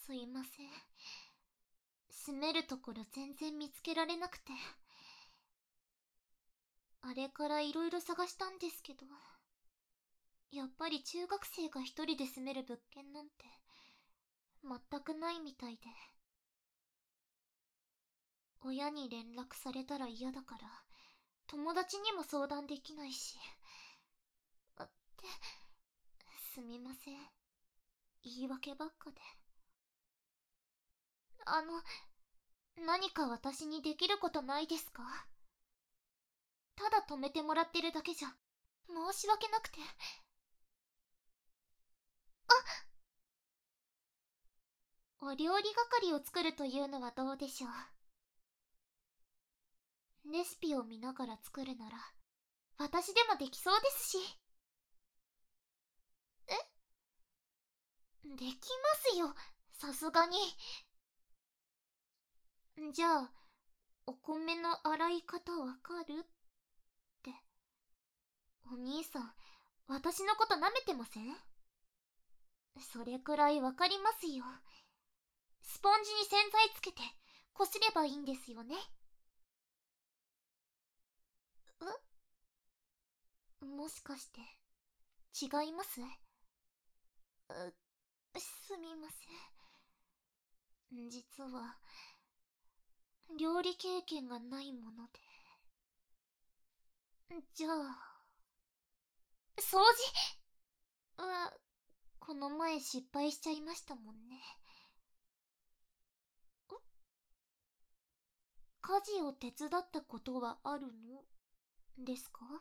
すいません。住めるところ全然見つけられなくて。あれからいろいろ探したんですけど、やっぱり中学生が一人で住める物件なんて全くないみたいで。親に連絡されたら嫌だから、友達にも相談できないし。すみません。言い訳ばっかで。何か私にできることないですか？ただ止めてもらってるだけじゃ申し訳なくて。お料理係を作るというのはどうでしょう。レシピを見ながら作るなら私でもできそうですし。できますよ、さすがに。じゃあお米の洗い方わかるって。お兄さん、私のこと舐めてません？それくらいわかりますよ。スポンジに洗剤つけてこすればいいんですよね。もしかして違います？すみません。実は料理経験がないもので。じゃあ掃除はこの前失敗しちゃいましたもんね。家事を手伝ったことはあるのですか？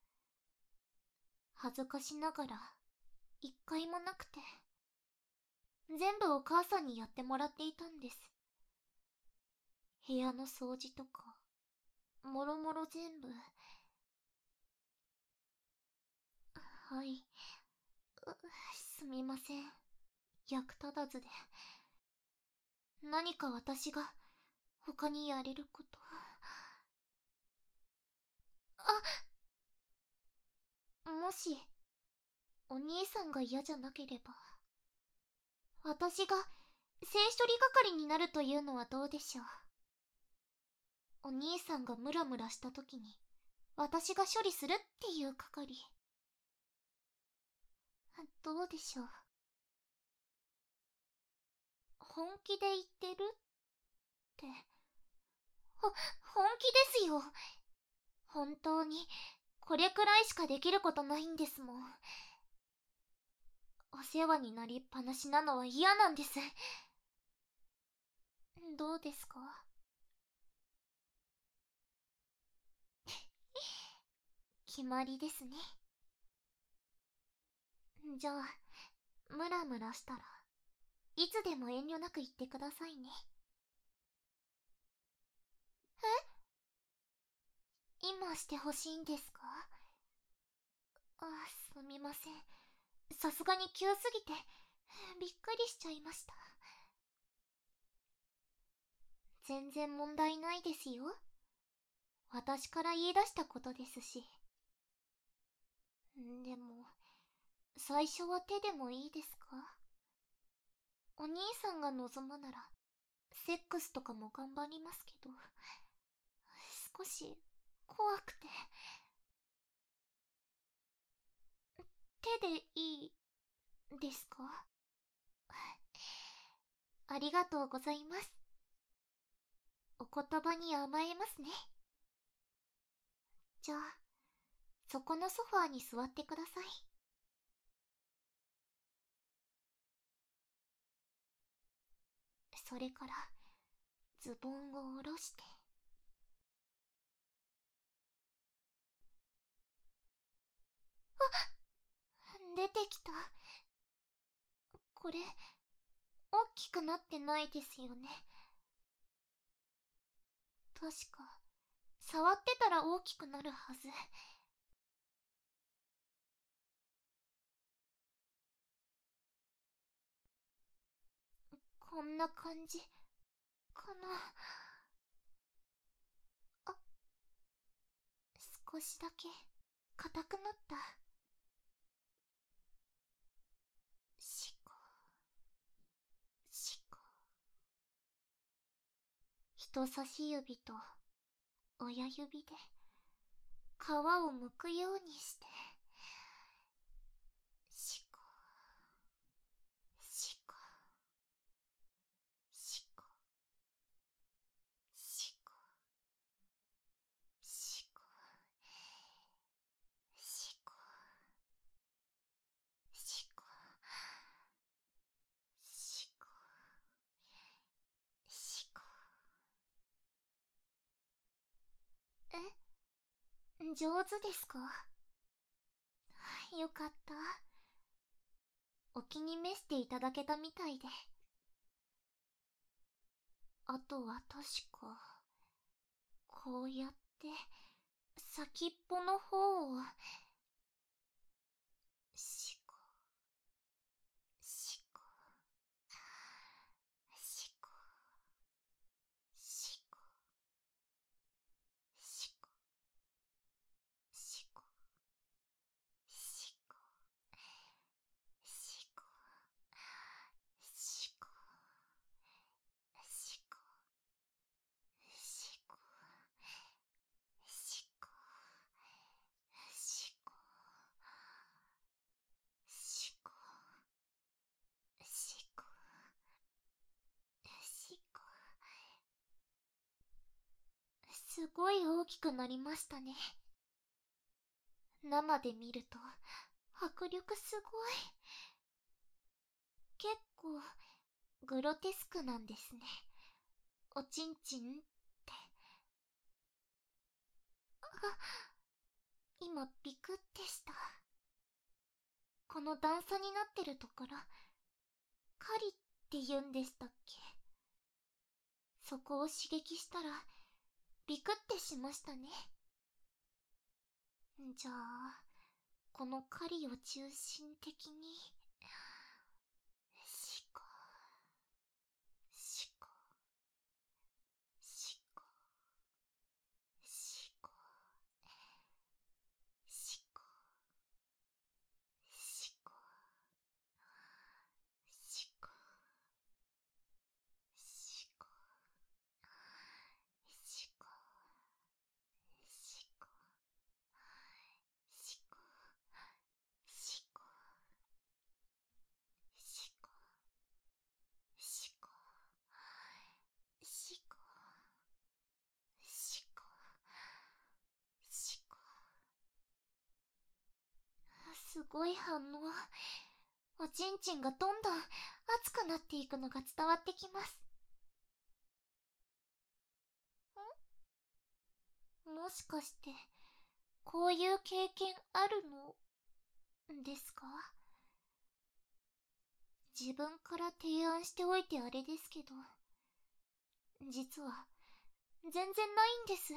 恥ずかしながら一回もなくて、全部お母さんにやってもらっていたんです。部屋の掃除とかもろもろ全部。はい、すみません。役立たずで。何か私が他にやれること。もしお兄さんが嫌じゃなければ、私が性処理係になるというのはどうでしょう。お兄さんがムラムラした時に私が処理するっていう係。どうでしょう。本気で言ってるって。本気ですよ。本当にこれくらいしかできることないんですもん。お世話になりっぱなしなのは嫌なんです。どうですか？決まりですね。じゃあムラムラしたらいつでも遠慮なく言ってくださいね。今してほしいんですか？すみません。さすがに急すぎてびっくりしちゃいました。全然問題ないですよ。私から言い出したことですし。でも最初は手でもいいですか？お兄さんが望むならセックスとかも頑張りますけど、少し怖くて。手でいいですか？ありがとうございます。お言葉に甘えますね。じゃあそこのソファーに座ってください。それからズボンを下ろして。出てきた。これ大きくなってないですよね。確か触ってたら大きくなるはず。こんな感じかな。少しだけ硬くなった。しこしこ。 人差し指と親指で皮を剥くようにして、しこしこしこしこしこしこしこしこしこ。上手ですか？よかった。お気に召していただけたみたいで。あとは確か、こうやって先っぽの方をしこしこしこしこしこしこしこしこしこしこしこしこしこしこしこしこ。すごい大きくなりましたね。生で見ると迫力すごい。結構グロテスクなんですね。おちんちんって。今ビクってした。この段差になってるところ、狩りって言うんでしたっけ？そこを刺激したらビクってしましたね。じゃあこの狩りを中心的にしこしこしこしこしこしこしこしこしこしこしこしこしこしこしこしこしこ。すごい反応。おちんちんがどんどん熱くなっていくのが伝わってきます。もしかしてこういう経験あるのですか？自分から提案しておいてあれですけど、実は全然ないんです。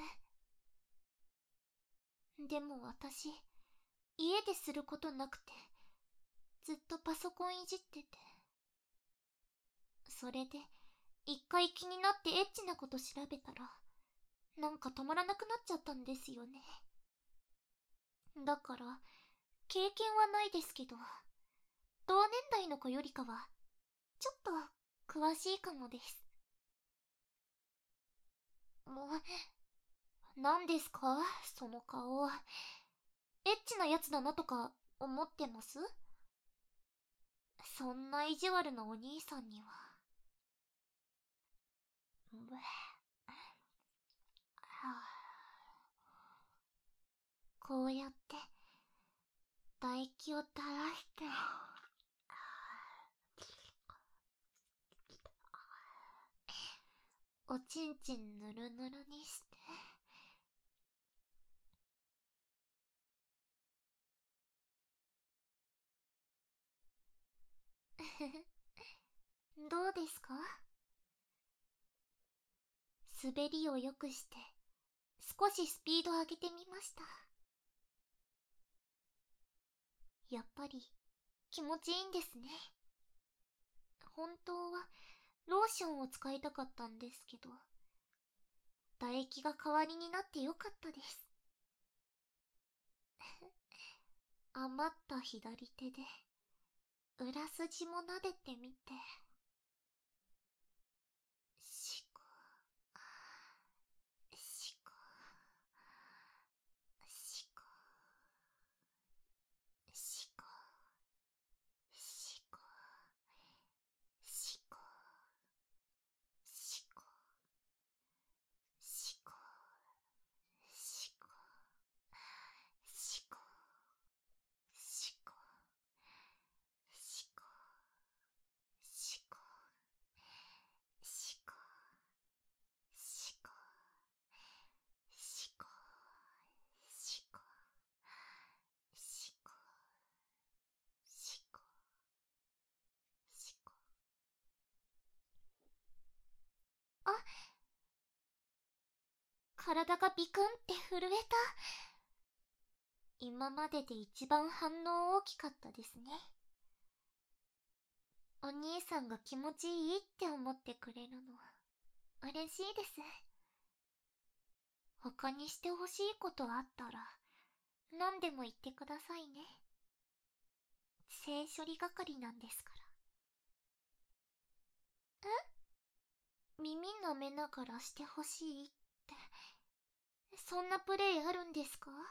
でも私、家ですることなくて、ずっとパソコンいじってて、それで一回気になってエッチなこと調べたら、なんか止まらなくなっちゃったんですよね。だから経験はないですけど、同年代の子よりかはちょっと詳しいかもです。何ですかその顔。エッチなやつだなとか思ってます？そんな意地悪なお兄さんには。こうやって唾液を垂らしておちんちんぬるぬるにして。どうですか？滑りを良くして少しスピード上げてみました。やっぱり気持ちいいんですね。本当はローションを使いたかったんですけど、唾液が代わりになってよかったです。余った左手で裏筋も撫でてみて。しこ体がビクンって震えた。今までで一番反応大きかったですね。お兄さんが気持ちいいって思ってくれるの嬉しいです。他にしてほしいことあったら何でも言ってくださいね。性処理係なんですから。耳舐めながらしてほしいって、そんなプレイあるんですか？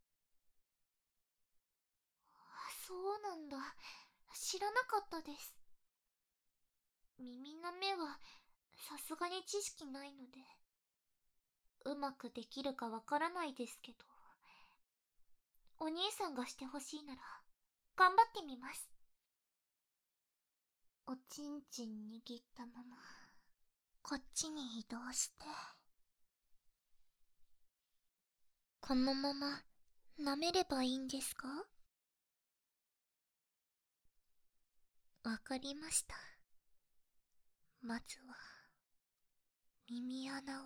そうなんだ。知らなかったです。耳舐めはさすがに知識ないのでうまくできるかわからないですけど、お兄さんがしてほしいなら頑張ってみます。おちんちん握ったままこっちに移動して、このまま舐めればいいんですか？わかりました。まずは耳穴を。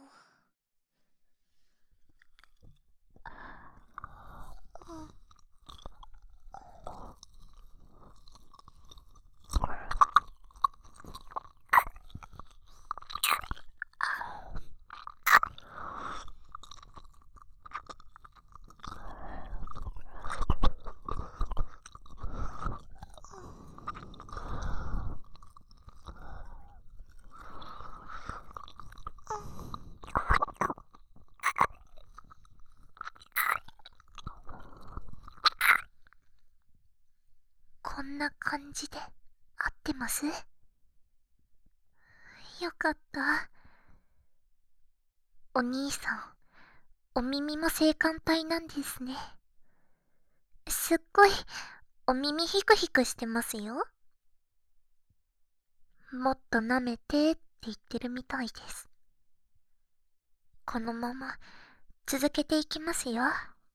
こんな感じで合ってます？よかった。お兄さん、お耳も性感帯なんですね。すっごいお耳ヒクヒクしてますよ。もっと舐めてって言ってるみたいです。このまま続けていきますよ。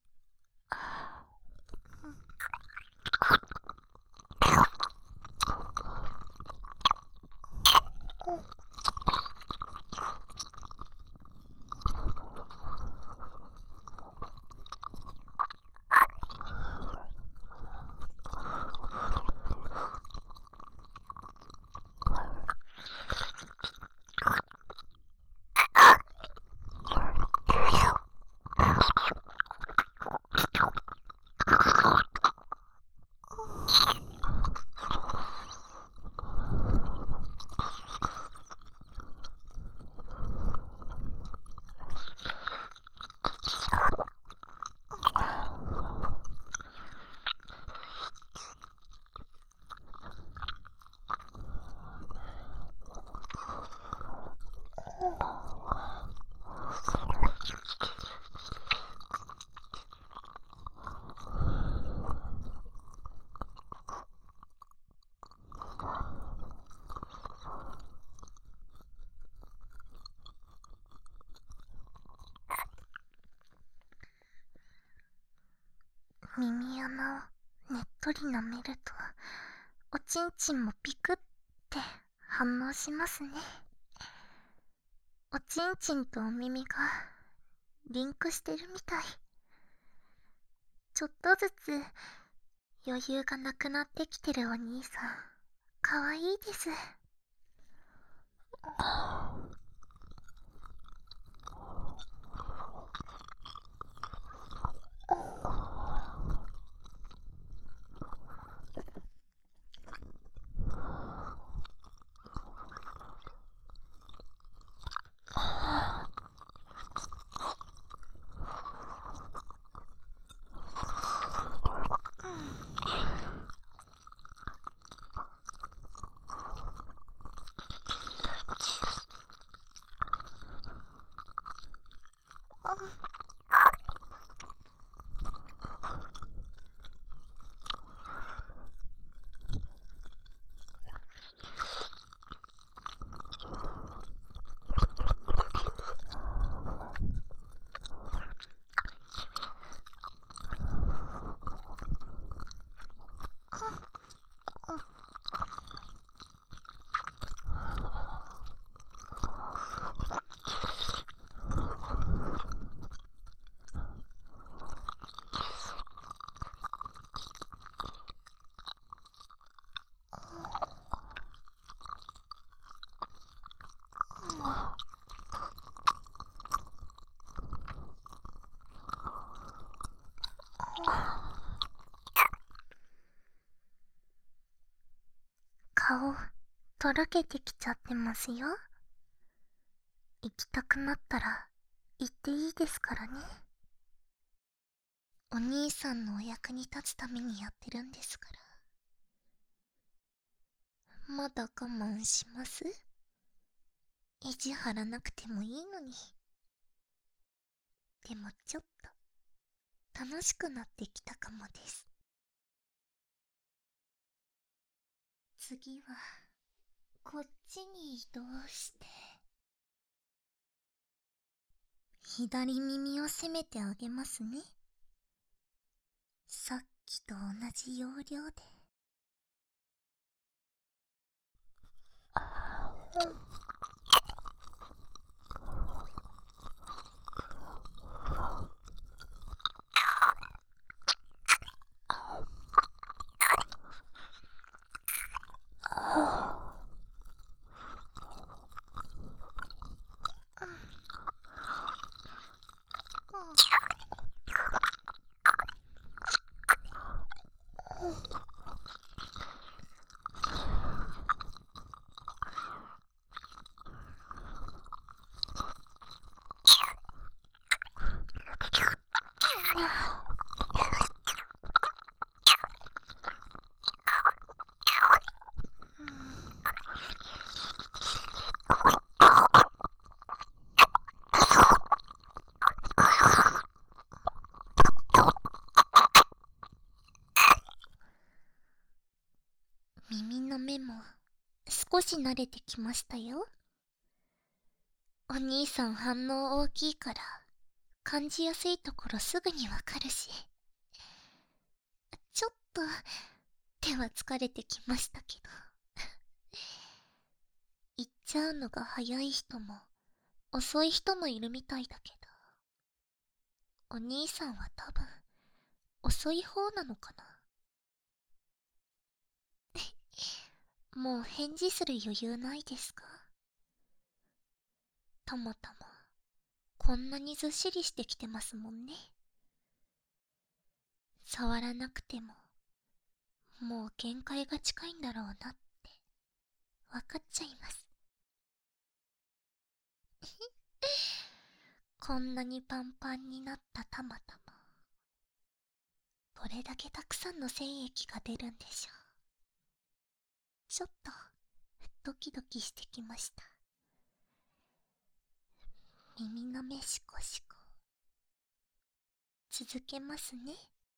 耳穴をねっとり舐めるとおちんちんもピクって反応しますね。おちんちんとお耳がリンクしてるみたい。ちょっとずつ余裕がなくなってきてるお兄さん、かわいいです。 顔、とろけてきちゃってますよ。行きたくなったら、行っていいですからね。お兄さんのお役に立つためにやってるんですから。まだ我慢します？意地張らなくてもいいのに。でもちょっと、楽しくなってきたかもです。次は、こっちに移動して、左耳を攻めてあげますね。さっきと同じ要領で。耳の目も少し慣れてきましたよ。お兄さん反応大きいから感じやすいところすぐにわかるし、ちょっと手は疲れてきましたけど行っちゃうのが早い人も遅い人もいるみたいだけど、お兄さんは多分遅い方なのかな。もう返事する余裕ないですか？たまたまこんなにずっしりしてきてますもんね。触らなくてももう限界が近いんだろうなって分かっちゃいます。こんなにパンパンになったたまたま、どれだけたくさんの精液が出るんでしょう。ちょっとドキドキしてきました。耳の目シコシコ続けますね。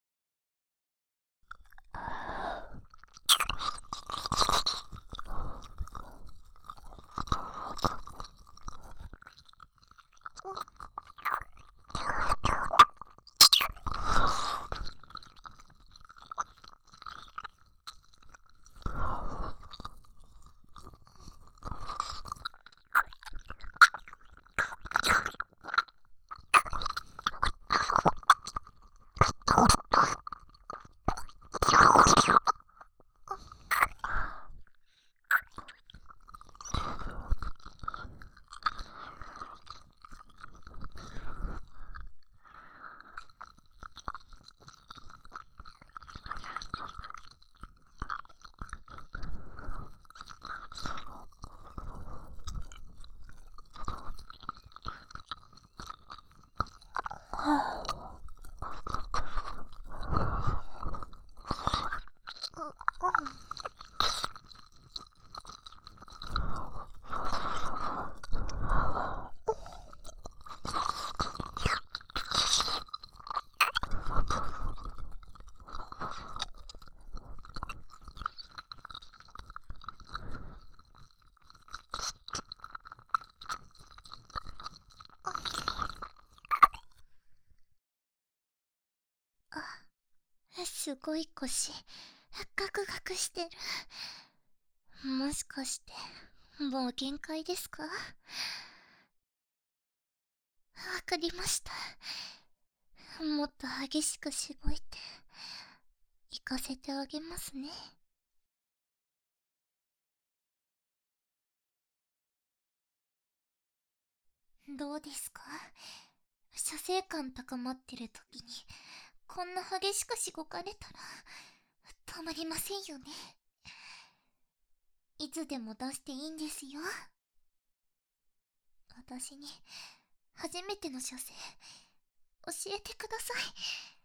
すごい腰ガクガクしてる。もしかしてもう限界ですか？わかりました。もっと激しくしごいて行かせてあげますね。どうですか？射精感高まってる時にこんな激しくしごかれたらたまりませんよね。 いつでも出していいんですよ。私に初めての書生教えてください。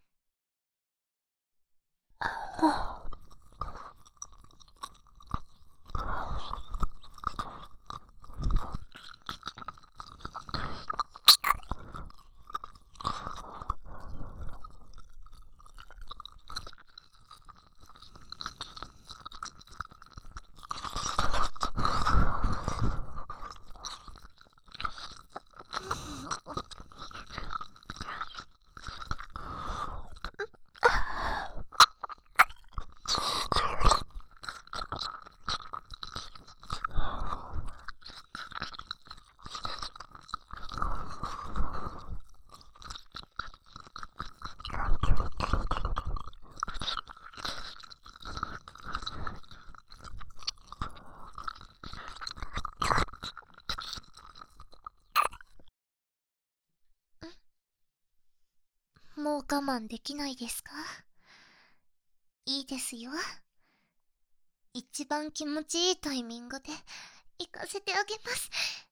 もう我慢できないですか？いいですよ。一番気持ちいいタイミングで行かせてあげます。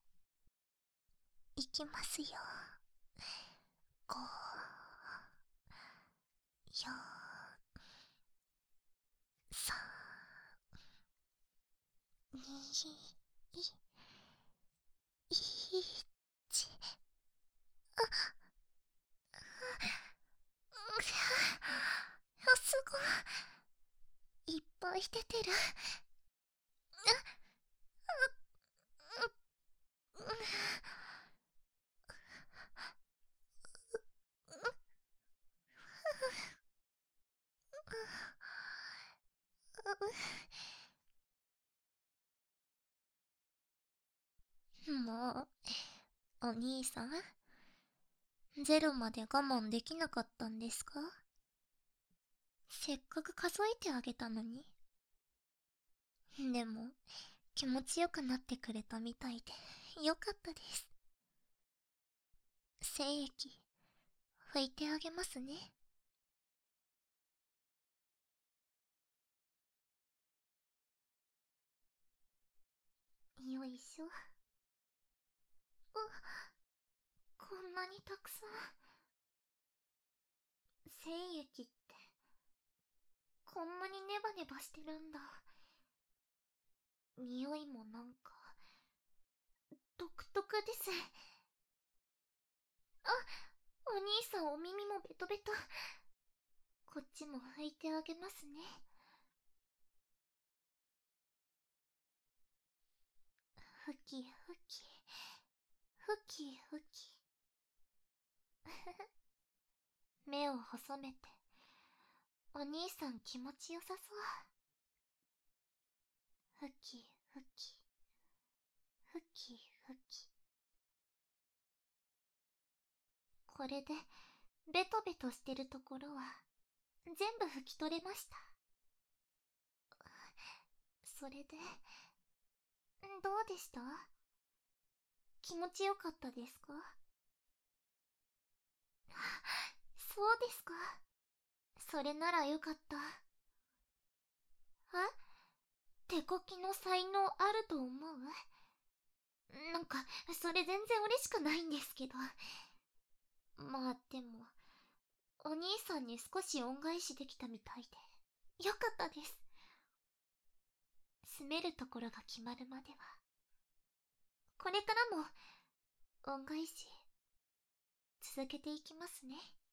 行きますよ。5、4、3、2、1。すごい。いっぱい出てる。もう、お兄さん、ゼロまで我慢できなかったんですか？せっかく数えてあげたのに。でも、気持ちよくなってくれたみたいで、よかったです。精液、拭いてあげますね。よいしょ。こんなにたくさん。精液って、こんなにネバネバしてるんだ。匂いもなんか、独特です。あ、お兄さんお耳もベトベト。こっちも拭いてあげますね。ふきふき、ふきふき。目を細めて、お兄さん気持ちよさそう。ふきふき、ふきふき。これで、ベトベトしてるところは、全部拭き取れました。それで、どうでした？気持ちよかったですか？そうですか。それならよかった。手こきの才能あると思う？なんか、それ全然嬉しくないんですけど。まあでも、お兄さんに少し恩返しできたみたいで、よかったです。住めるところが決まるまでは、これからも、恩返し、続けていきますね。